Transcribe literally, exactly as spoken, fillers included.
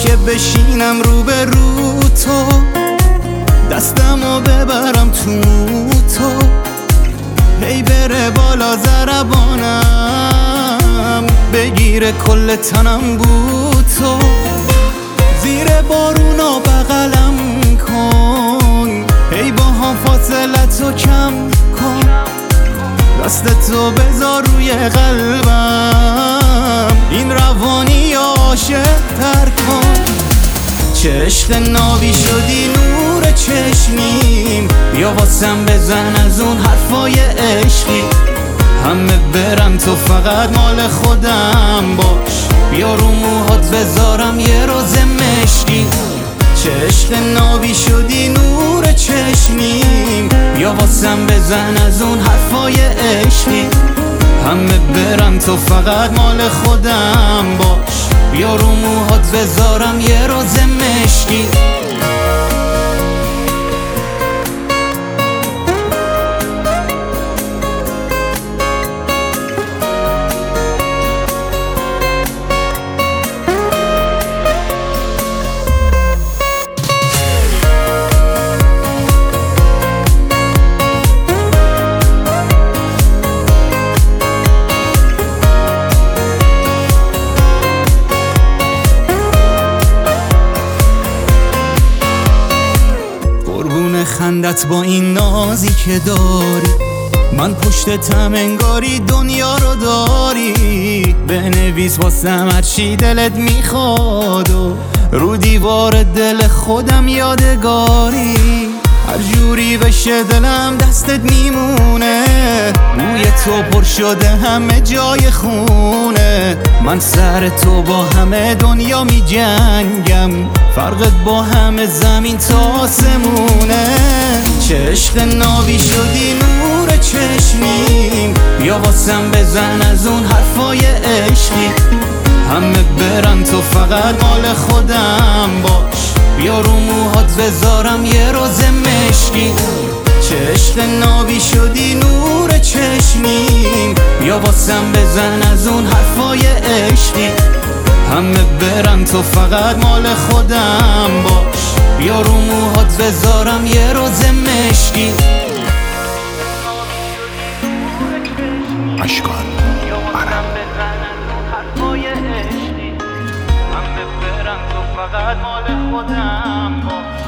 که بشینم رو به رو تو، دستمو ببرم تو تو، هی بره بالا ضربانم، بگیره کل تنم بو تو، زیر بارونا بغلم کن، هی با هم فاصلتو کم کن، دستتو بذار روی قلبم، این روانی عاشق تر کن. چه عشق نابی شدی نور چشمیم، بیا واسم بزن از اون حرفای عشقی، همه برن تو فقط مال خودم باش، بیا رو موهات بذارم یه روز مشکی. چه عشق نابی شدی نور چشمیم، بیا واسم بزن از اون حرفای عشقی، همه برن تو فقط مال خودم باش، بیا رو موهات بذارم یه روز مشکی. خندت با این نازی که داری، من پشتتم انگاری دنیا رو داری، بنویس واسم هرچی دلت میخواد و رو دیوار دل خودم یادگاری، هر جوری بشه دلم دستت میمونه، بوی تو پر شده همه جای خونه، من سر تو با همه دنیا می جنگم، فرقت با همه زمین تا آسمونه. چه عشق نابی شدی نور چشمیم، بیا واسم بزن از اون حرفای عشقی، همه برن تو فقط مال خودم باش، بیا رو موهات بذارم یه روز مشکی. چه عشق نابی شدی نور چشمیم، بیا واسم بزن از اون حرفای عشقی، همه برن تو فقط مال خودم باش، بیا رو موهات بذارم یه روز مشکی. اشکال همه برن تو فقط مال خودم باش.